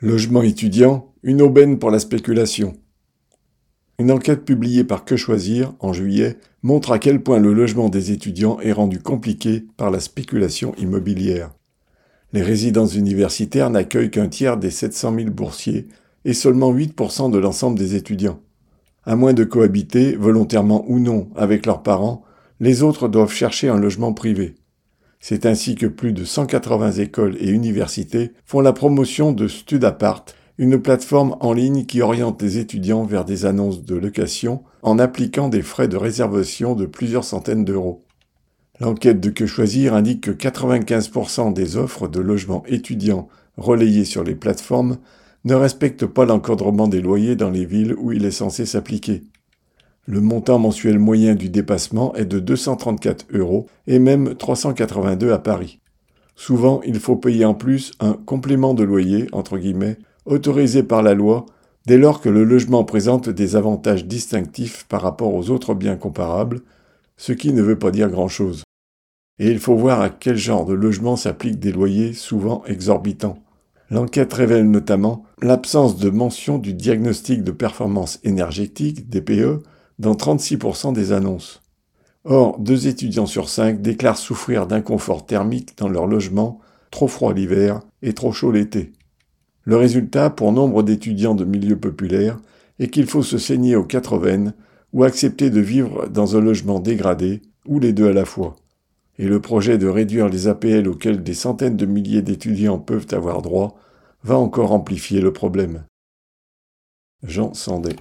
Logement étudiant, une aubaine pour la spéculation. Une enquête publiée par Que Choisir en juillet montre à quel point le logement des étudiants est rendu compliqué par la spéculation immobilière. Les résidences universitaires n'accueillent qu'un tiers des 700 000 boursiers et seulement 8% de l'ensemble des étudiants. À moins de cohabiter, volontairement ou non, avec leurs parents, les autres doivent chercher un logement privé. C'est ainsi que plus de 180 écoles et universités font la promotion de Studapart, une plateforme en ligne qui oriente les étudiants vers des annonces de location en appliquant des frais de réservation de plusieurs centaines d'euros. L'enquête de Que Choisir indique que 95% des offres de logements étudiants relayées sur les plateformes ne respectent pas l'encadrement des loyers dans les villes où il est censé s'appliquer. Le montant mensuel moyen du dépassement est de 234 € et même 382 à Paris. Souvent, il faut payer en plus un « complément de loyer » entre guillemets, autorisé par la loi dès lors que le logement présente des avantages distinctifs par rapport aux autres biens comparables, ce qui ne veut pas dire grand-chose. Et il faut voir à quel genre de logement s'appliquent des loyers souvent exorbitants. L'enquête révèle notamment l'absence de mention du diagnostic de performance énergétique, DPE, dans 36% des annonces. Or, 2 étudiants sur 5 déclarent souffrir d'inconfort thermique dans leur logement, trop froid l'hiver et trop chaud l'été. Le résultat, pour nombre d'étudiants de milieux populaires, est qu'il faut se saigner aux 4 veines ou accepter de vivre dans un logement dégradé, ou les deux à la fois. Et le projet de réduire les APL auxquels des centaines de milliers d'étudiants peuvent avoir droit va encore amplifier le problème. Jean Sandé.